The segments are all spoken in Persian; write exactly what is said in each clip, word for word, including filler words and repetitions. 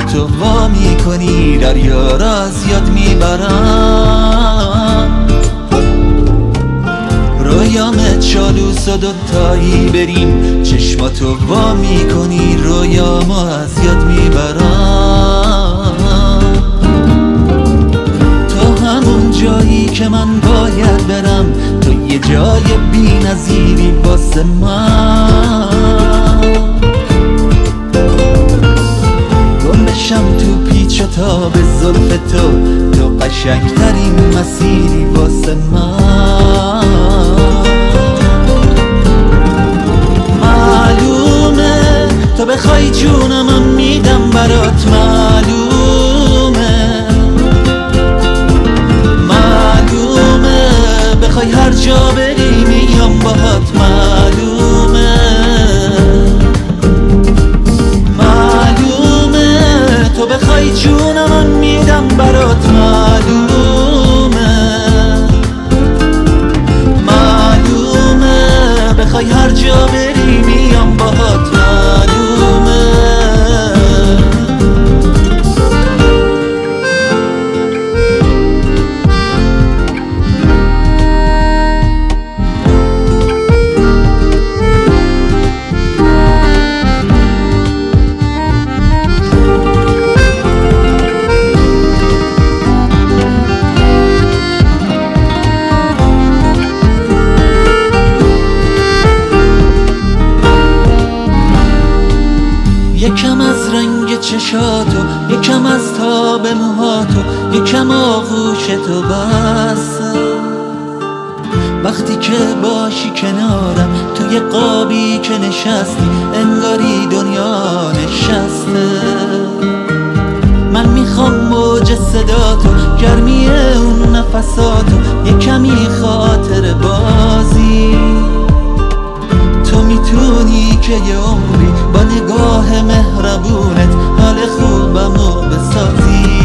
تو وا میکنی دریا را از یاد میبرم. رویامه چالوس و دوتایی بریم، چشماتو وا میکنی رویامو از یاد میبرم. تو همون جایی که من باید برم، تو یه جای بی نظیری واسه من. گم بشم تو پیچ و تاب زلف تو، تو قشنگترین مسیری واسه من. معلومه تو بخوای جونم میدم برات، معلومه معلومه بخوای هر جا بری میام باهات، معلومه معلومه تو بخوای جونم میدم برات، معلومه معلومه بخوای هر جا بری میام باهات، معلومه. یکم از رنگ چشاتو، یکم از تاب موهاتو، یکم آغوشتو بس. وقتی که باشی کنارم توی قابی که نشستی، انگاری دنیا نشسته. من میخوام موج صداتو، گرمی اون نفساتو، یه کمی خاطر بازی. تو میتونی که یه عمری با نگاه مهربونت حال خوبمو بسازی.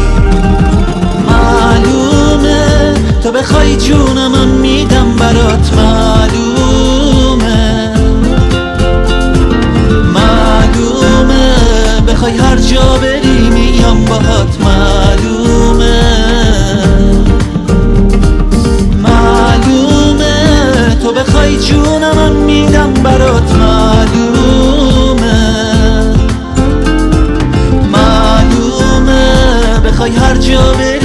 معلومه تو بخوای جونم میدم برات، معلومه معلومه بخوای هر جا بری میام باهات، معلومه معلومه تو بخوای جونم میدم برات، معلومه معلومه بخوای هر جا بری